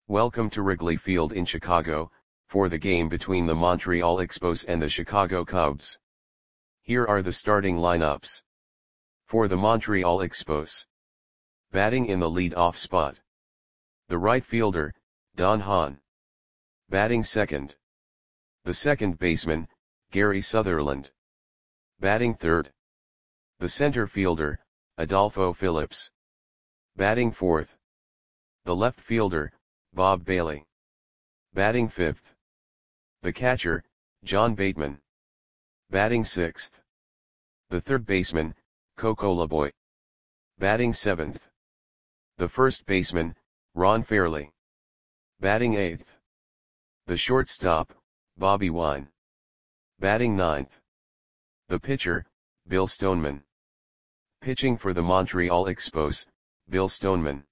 Welcome to Wrigley Field in Chicago, for the game between the Montreal Expos and the Chicago Cubs. Here are the starting lineups. For the Montreal Expos. Batting in the lead-off spot. The right fielder, Don Hahn. Batting second. The second baseman, Gary Sutherland. Batting third. The center fielder, Adolfo Phillips. Batting fourth. The left fielder, Bob Bailey. Batting fifth. The catcher, John Bateman. Batting sixth. The third baseman, Coco Laboy. Batting seventh. The first baseman, Ron Fairly. Batting eighth. The shortstop, Bobby Wine. Batting ninth. The pitcher, Bill Stoneman. Pitching for the Montreal Expos, Bill Stoneman.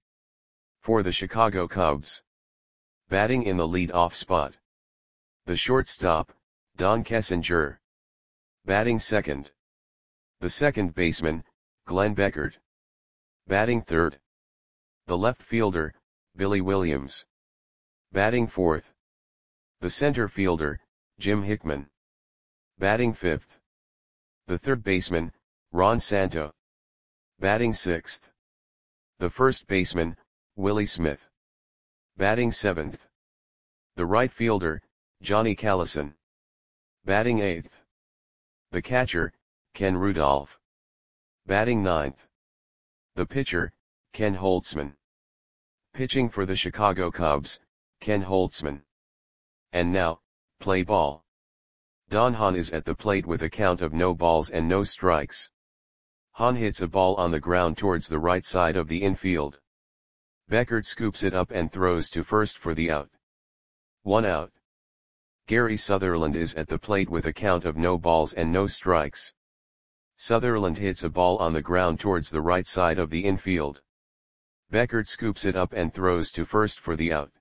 For the Chicago Cubs. Batting in the lead-off spot. The shortstop, Don Kessinger. Batting second. The second baseman, Glenn Beckert. Batting third. The left fielder, Billy Williams. Batting fourth. The center fielder, Jim Hickman. Batting fifth. The third baseman, Ron Santo. Batting sixth. The first baseman, Willie Smith. Batting seventh. The right fielder, Johnny Callison. Batting eighth. The catcher, Ken Rudolph. Batting ninth. The pitcher, Ken Holtzman. Pitching for the Chicago Cubs, Ken Holtzman. And now, play ball. Don Hahn is at the plate with a count of no balls and no strikes. Hahn hits a ball on the ground towards the right side of the infield. Beckert scoops it up and throws to first for the out. 1 out. Gary Sutherland is at the plate with a count of no balls and no strikes. Sutherland hits a ball on the ground towards the right side of the infield. Beckert scoops it up and throws to first for the out.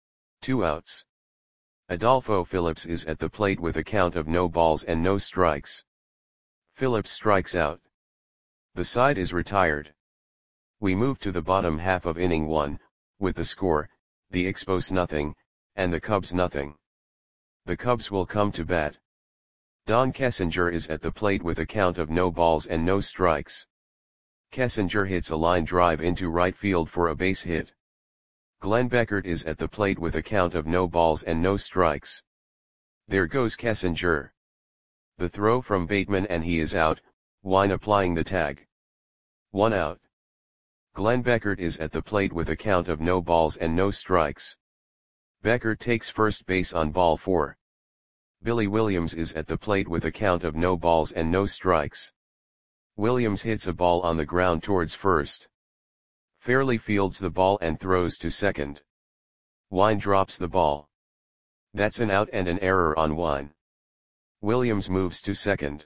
2 outs. Adolfo Phillips is at the plate with a count of no balls and no strikes. Phillips strikes out. The side is retired. We move to the bottom half of inning 1, with the score, the Expos nothing, and the Cubs nothing. The Cubs will come to bat. Don Kessinger is at the plate with a count of no balls and no strikes. Kessinger hits a line drive into right field for a base hit. Glenn Beckert is at the plate with a count of no balls and no strikes. There goes Kessinger. The throw from Bateman and he is out, Wine applying the tag. 1 out. Glenn Beckert is at the plate with a count of no balls and no strikes. Beckert takes first base on ball 4. Billy Williams is at the plate with a count of no balls and no strikes. Williams hits a ball on the ground towards first. Fairly fields the ball and throws to second. Wine drops the ball. That's an out and an error on Wine. Williams moves to second.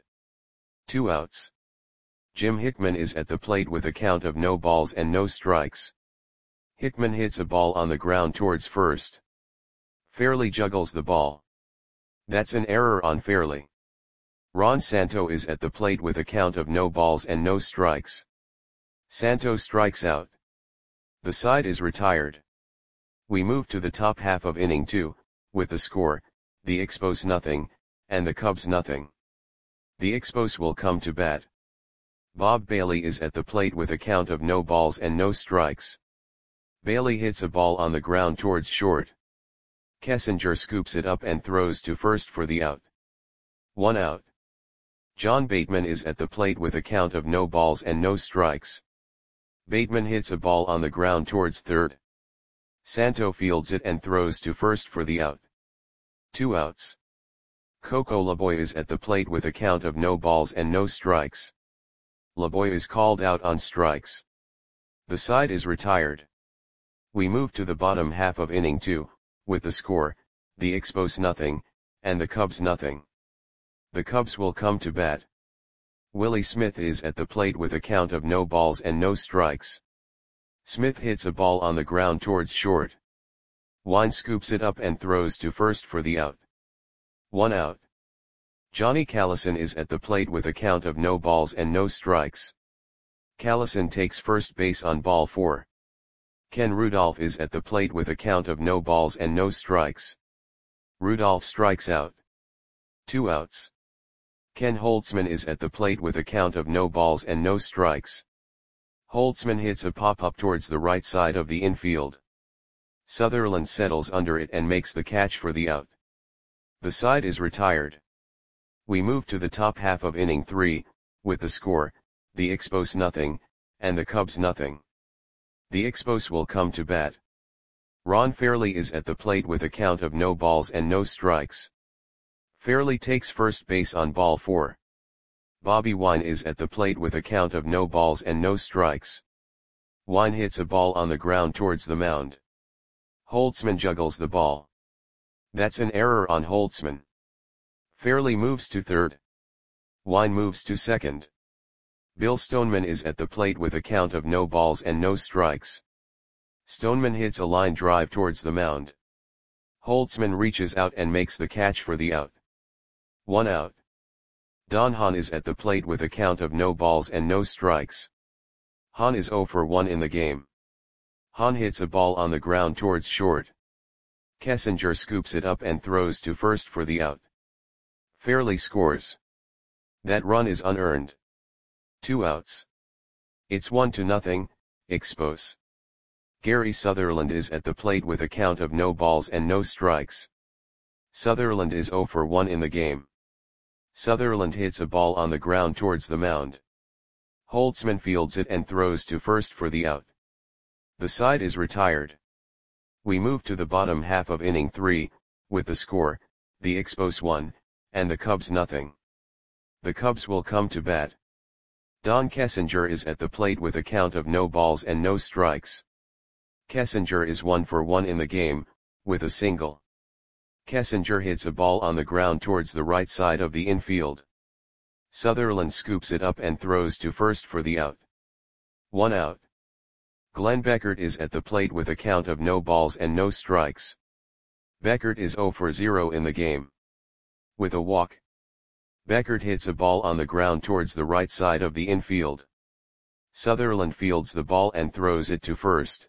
2 outs. Jim Hickman is at the plate with a count of no balls and no strikes. Hickman hits a ball on the ground towards first. Fairly juggles the ball. That's an error on Fairly. Ron Santo is at the plate with a count of no balls and no strikes. Santo strikes out. The side is retired. We move to the top half of inning 2, with the score, the Expos nothing, and the Cubs nothing. The Expos will come to bat. Bob Bailey is at the plate with a count of no balls and no strikes. Bailey hits a ball on the ground towards short. Kessinger scoops it up and throws to first for the out. 1 out. John Bateman is at the plate with a count of no balls and no strikes. Bateman hits a ball on the ground towards third. Santo fields it and throws to first for the out. 2 outs. Coco Laboy is at the plate with a count of no balls and no strikes. Laboy is called out on strikes. The side is retired. We move to the bottom half of inning 2, with the score, the Expos nothing, and the Cubs nothing. The Cubs will come to bat. Willie Smith is at the plate with a count of no balls and no strikes. Smith hits a ball on the ground towards short. Wine scoops it up and throws to first for the out. 1 out. Johnny Callison is at the plate with a count of no balls and no strikes. Callison takes first base on ball 4. Ken Rudolph is at the plate with a count of no balls and no strikes. Rudolph strikes out. 2 outs. Ken Holtzman is at the plate with a count of no balls and no strikes. Holtzman hits a pop-up towards the right side of the infield. Sutherland settles under it and makes the catch for the out. The side is retired. We move to the top half of inning 3, with the score, the Expos nothing, and the Cubs nothing. The Expos will come to bat. Ron Fairley is at the plate with a count of no balls and no strikes. Fairley takes first base on ball 4. Bobby Wine is at the plate with a count of no balls and no strikes. Wine hits a ball on the ground towards the mound. Holtzman juggles the ball. That's an error on Holtzman. Fairley moves to third. Wine moves to second. Bill Stoneman is at the plate with a count of no balls and no strikes. Stoneman hits a line drive towards the mound. Holtzman reaches out and makes the catch for the out. 1 out. Don Hahn is at the plate with a count of no balls and no strikes. Hahn is 0 for 1 in the game. Hahn hits a ball on the ground towards short. Kessinger scoops it up and throws to first for the out. Fairley scores. That run is unearned. 2 outs. It's 1-0, Expos. Gary Sutherland is at the plate with a count of no balls and no strikes. Sutherland is 0 for 1 in the game. Sutherland hits a ball on the ground towards the mound. Holtzman fields it and throws to first for the out. The side is retired. We move to the bottom half of inning 3, with the score, the Expos 1, and the Cubs nothing. The Cubs will come to bat. Don Kessinger is at the plate with a count of no balls and no strikes. Kessinger is 1 for 1 in the game, with a single. Kessinger hits a ball on the ground towards the right side of the infield. Sutherland scoops it up and throws to first for the out. 1 out. Glenn Beckert is at the plate with a count of no balls and no strikes. Beckert is 0 for 0 in the game. With a walk. Beckert hits a ball on the ground towards the right side of the infield. Sutherland fields the ball and throws it to first.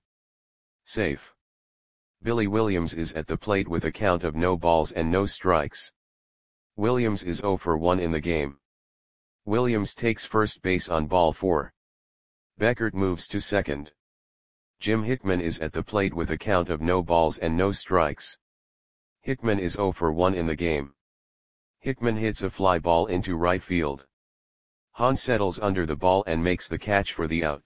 Safe. Billy Williams is at the plate with a count of no balls and no strikes. Williams is 0 for 1 in the game. Williams takes first base on ball 4. Beckert moves to second. Jim Hickman is at the plate with a count of no balls and no strikes. Hickman is 0 for 1 in the game. Hickman hits a fly ball into right field. Hahn settles under the ball and makes the catch for the out.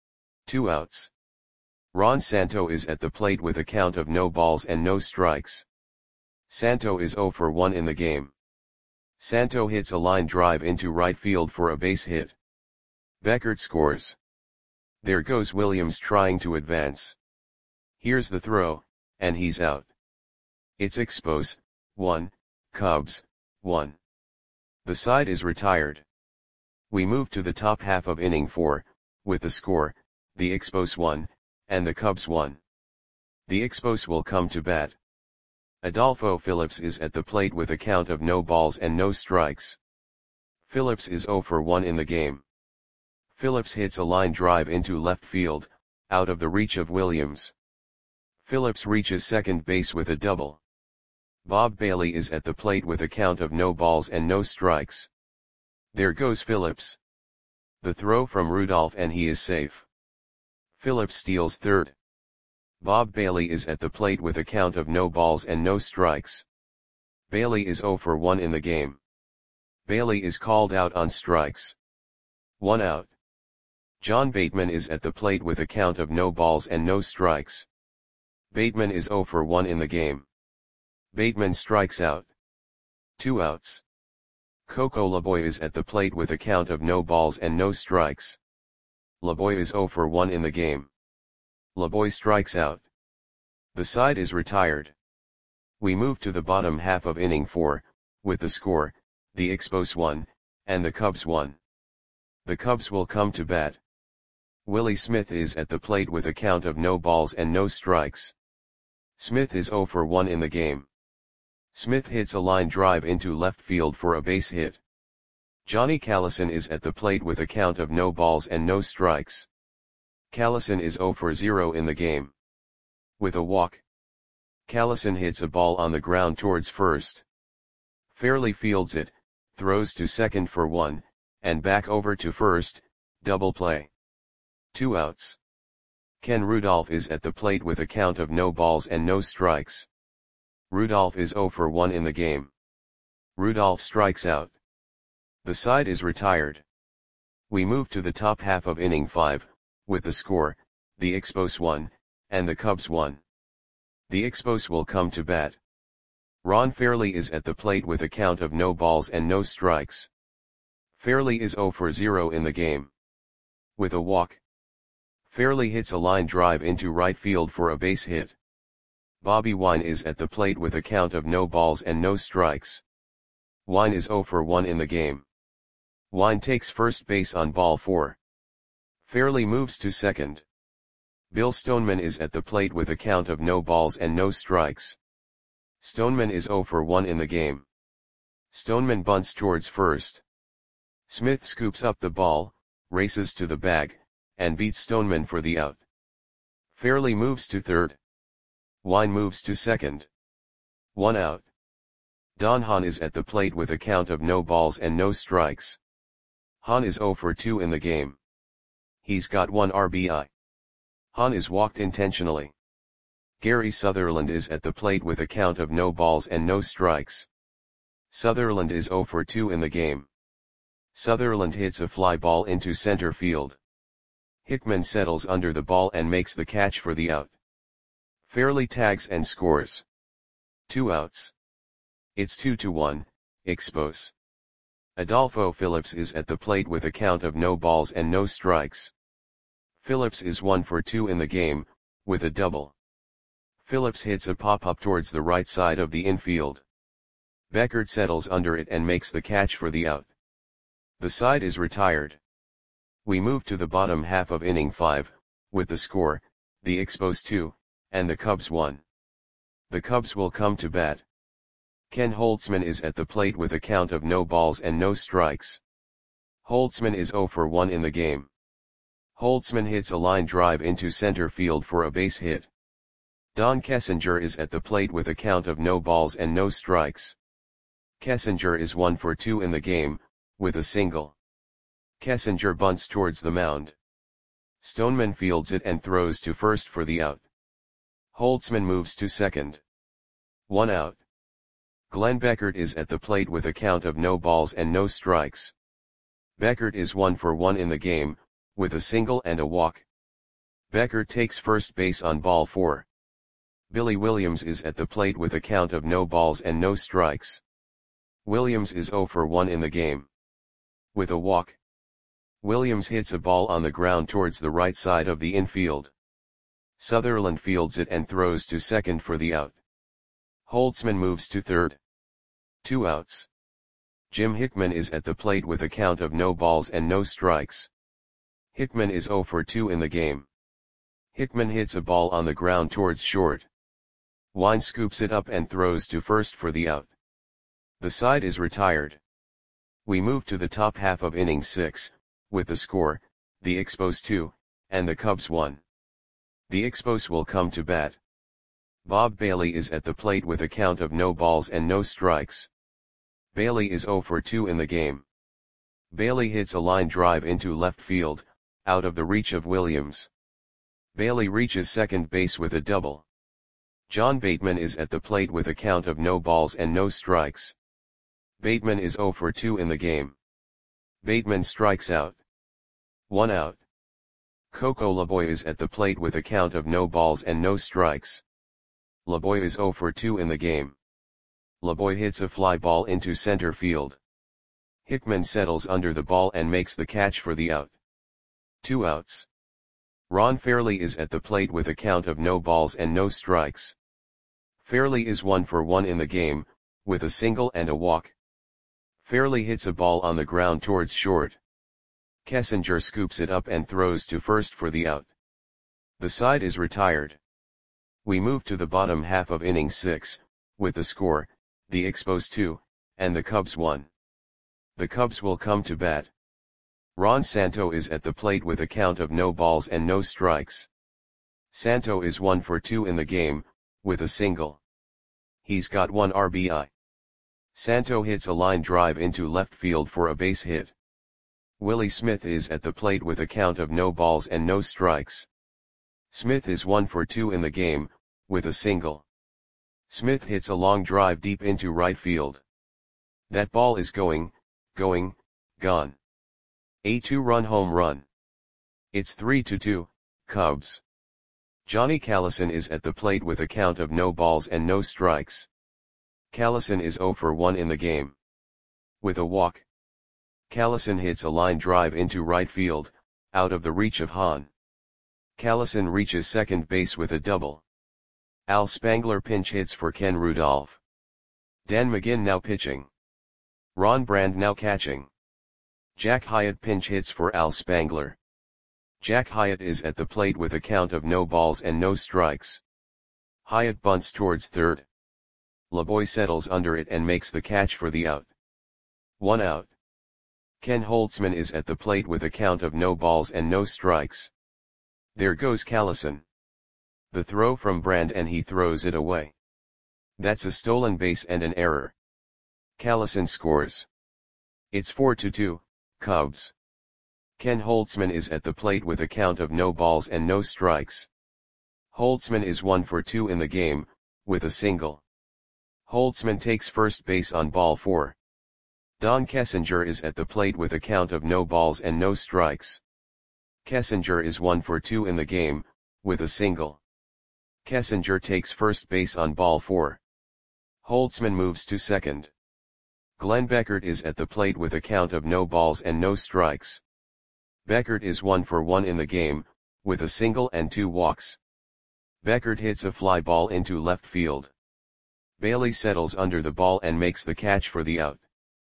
2 outs. Ron Santo is at the plate with a count of no balls and no strikes. Santo is 0 for 1 in the game. Santo hits a line drive into right field for a base hit. Beckert scores. There goes Williams trying to advance. Here's the throw, and he's out. It's Expos, 1, Cubs, 1. The side is retired. We move to the top half of inning 4, with the score, the Expos 1, and the Cubs 1. The Expos will come to bat. Adolfo Phillips is at the plate with a count of no balls and no strikes. Phillips is 0 for 1 in the game. Phillips hits a line drive into left field, out of the reach of Williams. Phillips reaches second base with a double. Bob Bailey is at the plate with a count of no balls and no strikes. There goes Phillips. The throw from Rudolph and he is safe. Phillips steals third. Bob Bailey is at the plate with a count of no balls and no strikes. Bailey is 0 for 1 in the game. Bailey is called out on strikes. 1 out. John Bateman is at the plate with a count of no balls and no strikes. Bateman is 0 for 1 in the game. Bateman strikes out. 2 outs. Coco Laboy is at the plate with a count of no balls and no strikes. Laboy is 0 for 1 in the game. Laboy strikes out. The side is retired. We move to the bottom half of inning 4, with the score, the Expos 1, and the Cubs 1. The Cubs will come to bat. Willie Smith is at the plate with a count of no balls and no strikes. Smith is 0 for 1 in the game. Smith hits a line drive into left field for a base hit. Johnny Callison is at the plate with a count of no balls and no strikes. Callison is 0 for 0 in the game. With a walk, Callison hits a ball on the ground towards first. Fairly fields it, throws to second for 1, and back over to first, double play. 2 outs. Ken Rudolph is at the plate with a count of no balls and no strikes. Rudolph is 0 for 1 in the game. Rudolph strikes out. The side is retired. We move to the top half of inning 5, with the score, the Expos 1, and the Cubs 1. The Expos will come to bat. Ron Fairly is at the plate with a count of no balls and no strikes. Fairly is 0 for 0 in the game. With a walk, Fairly hits a line drive into right field for a base hit. Bobby Wine is at the plate with a count of no balls and no strikes. Wine is 0 for 1 in the game. Wine takes first base on ball 4. Fairly moves to second. Bill Stoneman is at the plate with a count of no balls and no strikes. Stoneman is 0 for 1 in the game. Stoneman bunts towards first. Smith scoops up the ball, races to the bag, and beats Stoneman for the out. Fairly moves to third. Wine moves to second. 1 out. Don Hahn is at the plate with a count of no balls and no strikes. Hahn is 0 for 2 in the game. He's got 1 RBI. Hahn is walked intentionally. Gary Sutherland is at the plate with a count of no balls and no strikes. Sutherland is 0 for 2 in the game. Sutherland hits a fly ball into center field. Hickman settles under the ball and makes the catch for the out. Fairly tags and scores. 2 outs. It's 2-1, Expos. Adolfo Phillips is at the plate with a count of no balls and no strikes. Phillips is 1 for 2 in the game, with a double. Phillips hits a pop-up towards the right side of the infield. Beckert settles under it and makes the catch for the out. The side is retired. We move to the bottom half of inning 5, with the score, the Expos 2, and the Cubs 1. The Cubs will come to bat. Ken Holtzman is at the plate with a count of no balls and no strikes. Holtzman is 0 for 1 in the game. Holtzman hits a line drive into center field for a base hit. Don Kessinger is at the plate with a count of no balls and no strikes. Kessinger is 1 for 2 in the game, with a single. Kessinger bunts towards the mound. Stoneman fields it and throws to first for the out. Holtzman moves to second. 1 out. Glenn Beckert is at the plate with a count of no balls and no strikes. Beckert is 1 for 1 in the game, with a single and a walk. Beckert takes first base on ball 4. Billy Williams is at the plate with a count of no balls and no strikes. Williams is 0 for 1 in the game. With a walk, Williams hits a ball on the ground towards the right side of the infield. Sutherland fields it and throws to second for the out. Holtzman moves to third. 2 outs. Jim Hickman is at the plate with a count of no balls and no strikes. Hickman is 0 for 2 in the game. Hickman hits a ball on the ground towards short. Wine scoops it up and throws to first for the out. The side is retired. We move to the top half of inning 6, with the score, the Expos 2, and the Cubs 1. The Expos will come to bat. Bob Bailey is at the plate with a count of no balls and no strikes. Bailey is 0 for 2 in the game. Bailey hits a line drive into left field, out of the reach of Williams. Bailey reaches second base with a double. John Bateman is at the plate with a count of no balls and no strikes. Bateman is 0 for 2 in the game. Bateman strikes out. 1 out. Coco Laboy is at the plate with a count of no balls and no strikes. Laboy is 0 for 2 in the game. Laboy hits a fly ball into center field. Hickman settles under the ball and makes the catch for the out. 2 outs. Ron Fairly is at the plate with a count of no balls and no strikes. Fairly is 1 for 1 in the game, with a single and a walk. Fairly hits a ball on the ground towards short. Kessinger scoops it up and throws to first for the out. The side is retired. We move to the bottom half of inning 6, with the score, the Expos 2, and the Cubs 1. The Cubs will come to bat. Ron Santo is at the plate with a count of no balls and no strikes. Santo is 1 for 2 in the game, with a single. He's got 1 RBI. Santo hits a line drive into left field for a base hit. Willie Smith is at the plate with a count of no balls and no strikes. Smith is 1 for 2 in the game, with a single. Smith hits a long drive deep into right field. That ball is gone. A 2-run home run. It's 3-2, Cubs. Johnny Callison is at the plate with a count of no balls and no strikes. Callison is 0 for 1 in the game. With a walk. Callison hits a line drive into right field, out of the reach of Hahn. Callison reaches second base with a double. Al Spangler pinch hits for Ken Rudolph. Dan McGinn now pitching. Ron Brand now catching. Jack Hyatt pinch hits for Al Spangler. Jack Hyatt is at the plate with a count of no balls and no strikes. Hyatt bunts towards third. LeBoy settles under it and makes the catch for the out. 1 out. Ken Holtzman is at the plate with a count of no balls and no strikes. There goes Callison. The throw from Brand and he throws it away. That's a stolen base and an error. Callison scores. It's 4-2, Cubs. Ken Holtzman is at the plate with a count of no balls and no strikes. Holtzman is 1 for 2 in the game, with a single. Holtzman takes first base on ball 4. Don Kessinger is at the plate with a count of no balls and no strikes. Kessinger is 1 for 2 in the game, with a single. Kessinger takes first base on ball 4. Holtzman moves to second. Glenn Beckert is at the plate with a count of no balls and no strikes. Beckert is 1 for 1 in the game, with a single and 2 walks. Beckert hits a fly ball into left field. Bailey settles under the ball and makes the catch for the out.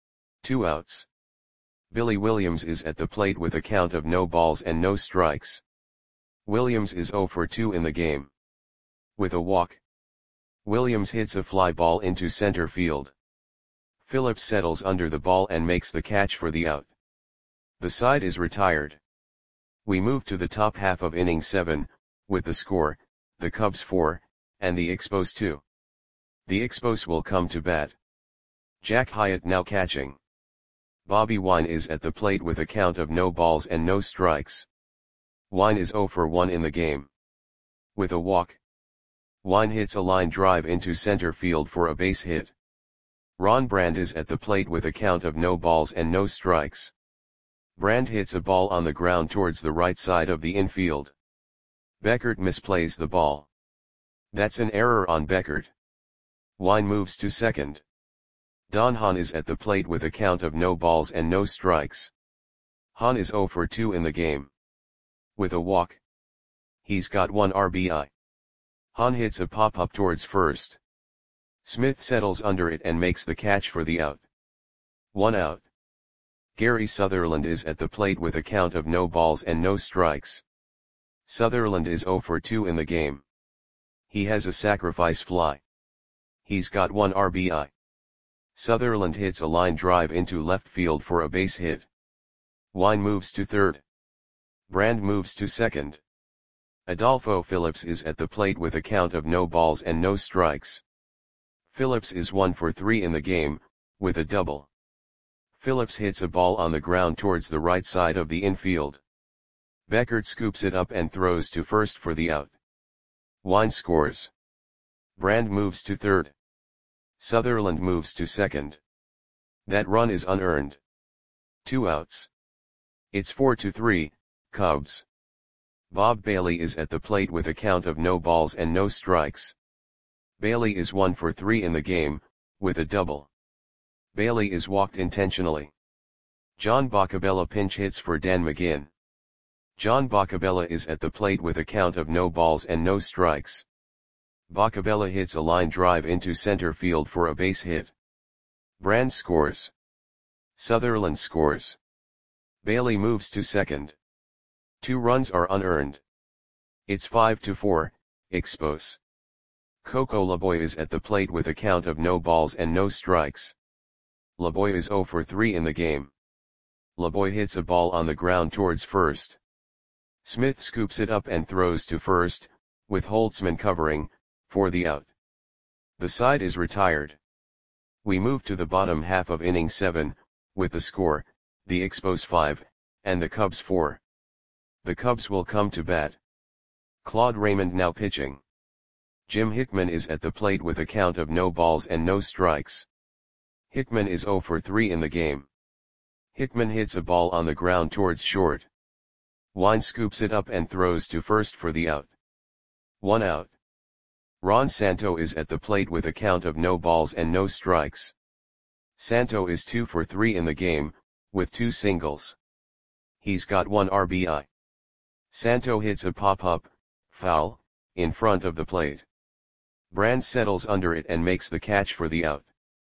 2 outs. Billy Williams is at the plate with a count of no balls and no strikes. Williams is 0 for 2 in the game. With a walk. Williams hits a fly ball into center field. Phillips settles under the ball and makes the catch for the out. The side is retired. We move to the top half of inning 7, with the score, the Cubs 4, and the Expos 2. The Expos will come to bat. Jack Hyatt now catching. Bobby Wine is at the plate with a count of no balls and no strikes. Wine is 0 for 1 in the game. With a walk. Wine hits a line drive into center field for a base hit. Ron Brand is at the plate with a count of no balls and no strikes. Brand hits a ball on the ground towards the right side of the infield. Beckert misplays the ball. That's an error on Beckert. Wine moves to second. Don Hahn is at the plate with a count of no balls and no strikes. Hahn is 0 for 2 in the game. With a walk. He's got 1 RBI. Hahn hits a pop-up towards first. Smith settles under it and makes the catch for the out. 1 out. Gary Sutherland is at the plate with a count of no balls and no strikes. Sutherland is 0 for 2 in the game. He has a sacrifice fly. He's got 1 RBI. Sutherland hits a line drive into left field for a base hit. Wine moves to third. Brand moves to second. Adolfo Phillips is at the plate with a count of no balls and no strikes. Phillips is 1 for 3 in the game, with a double. Phillips hits a ball on the ground towards the right side of the infield. Beckert scoops it up and throws to first for the out. Wine scores. Brand moves to third. Sutherland moves to second. That run is unearned. 2 outs. It's 4-3, Cubs. Bob Bailey is at the plate with a count of no balls and no strikes. Bailey is 1 for 3 in the game, with a double. Bailey is walked intentionally. John Boccabella pinch hits for Dan McGinn. John Boccabella is at the plate with a count of no balls and no strikes. Boccabella hits a line drive into center field for a base hit. Brand scores. Sutherland scores. Bailey moves to second. 2 runs are unearned. It's 5-4, Expos. Coco LeBoy is at the plate with a count of no balls and no strikes. LeBoy is 0 for 3 in the game. LeBoy hits a ball on the ground towards first. Smith scoops it up and throws to first, with Holtzman covering, for the out. The side is retired. We move to the bottom half of inning 7, with the score, the Expos 5, and the Cubs 4. The Cubs will come to bat. Claude Raymond now pitching. Jim Hickman is at the plate with a count of no balls and no strikes. Hickman is 0 for 3 in the game. Hickman hits a ball on the ground towards short. Wine scoops it up and throws to first for the out. 1 out. Ron Santo is at the plate with a count of no balls and no strikes. Santo is 2 for 3 in the game, with 2 singles. He's got 1 RBI. Santo hits a pop-up, foul, in front of the plate. Brand settles under it and makes the catch for the out.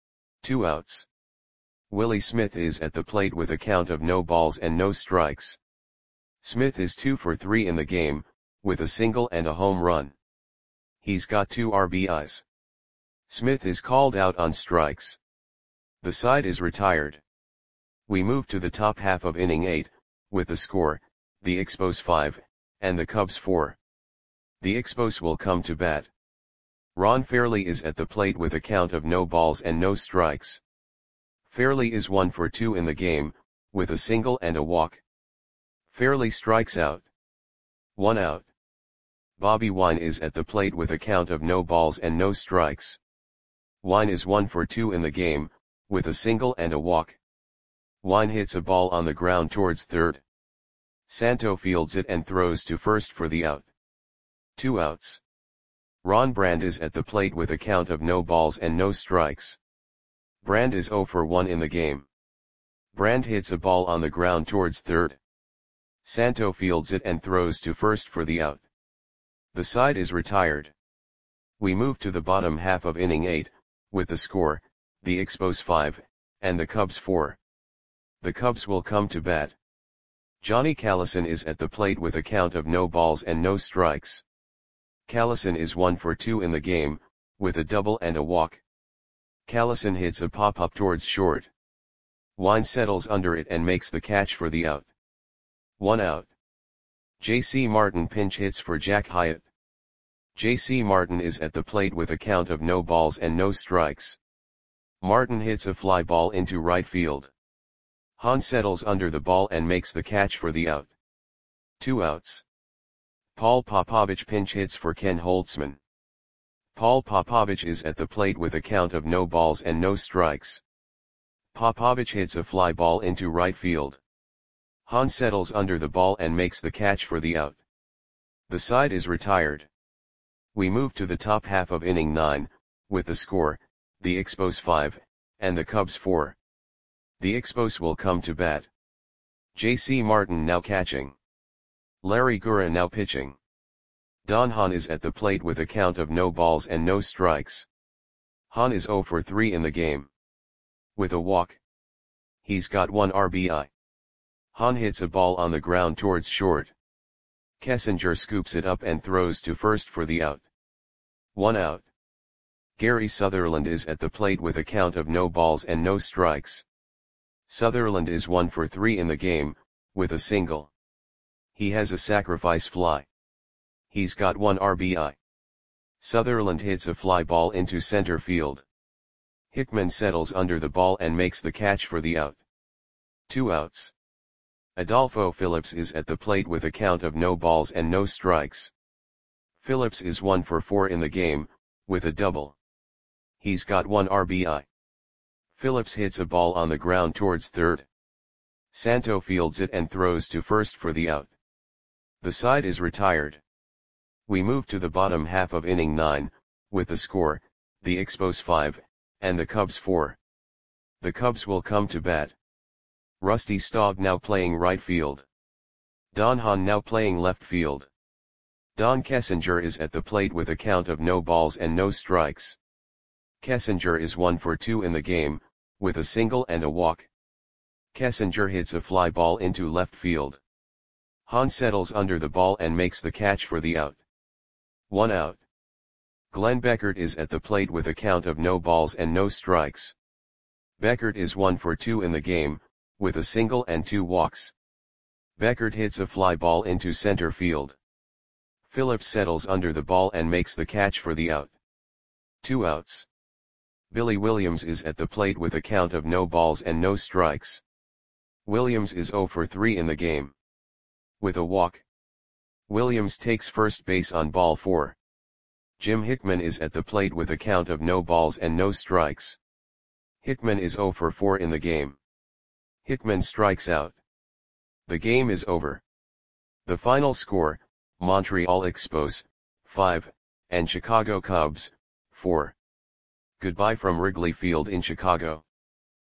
2 outs. Willie Smith is at the plate with a count of no balls and no strikes. Smith is 2 for 3 in the game, with a single and a home run. He's got 2 RBIs. Smith is called out on strikes. The side is retired. We move to the top half of inning 8, with the score, the Expos 5, and the Cubs 4. The Expos will come to bat. Ron Fairley is at the plate with a count of no balls and no strikes. Fairley is 1 for 2 in the game, with a single and a walk. Fairley strikes out. 1 out. Bobby Wine is at the plate with a count of no balls and no strikes. Wine is 1 for 2 in the game, with a single and a walk. Wine hits a ball on the ground towards third. Santo fields it and throws to first for the out. 2 outs. Ron Brand is at the plate with a count of no balls and no strikes. Brand is 0 for 1 in the game. Brand hits a ball on the ground towards third. Santo fields it and throws to first for the out. The side is retired. We move to the bottom half of inning 8, with the score, the Expos 5, and the Cubs 4. The Cubs will come to bat. Johnny Callison is at the plate with a count of no balls and no strikes. Callison is 1 for 2 in the game, with a double and a walk. Callison hits a pop-up towards short. Wine settles under it and makes the catch for the out. 1 out. J.C. Martin pinch hits for Jack Hyatt. J.C. Martin is at the plate with a count of no balls and no strikes. Martin hits a fly ball into right field. Hahn settles under the ball and makes the catch for the out. 2 outs. Paul Popovich pinch hits for Ken Holtzman. Paul Popovich is at the plate with a count of no balls and no strikes. Popovich hits a fly ball into right field. Hahn settles under the ball and makes the catch for the out. The side is retired. We move to the top half of inning 9, with the score, the Expos 5, and the Cubs 4. The Expos will come to bat. J.C. Martin now catching. Larry Gura now pitching. Don Hahn is at the plate with a count of no balls and no strikes. Hahn is 0 for 3 in the game. With a walk. He's got 1 RBI. Hahn hits a ball on the ground towards short. Kessinger scoops it up and throws to first for the out. 1 out. Gary Sutherland is at the plate with a count of no balls and no strikes. Sutherland is 1 for 3 in the game, with a single. He has a sacrifice fly. He's got 1 RBI. Sutherland hits a fly ball into center field. Hickman settles under the ball and makes the catch for the out. 2 outs. Adolfo Phillips is at the plate with a count of no balls and no strikes. Phillips is 1 for 4 in the game, with a double. He's got 1 RBI. Phillips hits a ball on the ground towards third. Santo fields it and throws to first for the out. The side is retired. We move to the bottom half of inning 9, with the score, the Expos 5, and the Cubs 4. The Cubs will come to bat. Rusty Staub now playing right field. Don Hahn now playing left field. Don Kessinger is at the plate with a count of no balls and no strikes. Kessinger is 1 for 2 in the game, with a single and a walk. Kessinger hits a fly ball into left field. Hahn settles under the ball and makes the catch for the out. 1 out. Glenn Beckert is at the plate with a count of no balls and no strikes. Beckert is 1 for 2 in the game, with a single and 2 walks. Beckert hits a fly ball into center field. Phillips settles under the ball and makes the catch for the out. 2 outs. Billy Williams is at the plate with a count of no balls and no strikes. Williams is 0 for 3 in the game. With a walk, Williams takes first base on ball 4. Jim Hickman is at the plate with a count of no balls and no strikes. Hickman is 0 for 4 in the game. Hickman strikes out. The game is over. The final score, Montreal Expos, 5, and Chicago Cubs, 4. Goodbye from Wrigley Field in Chicago.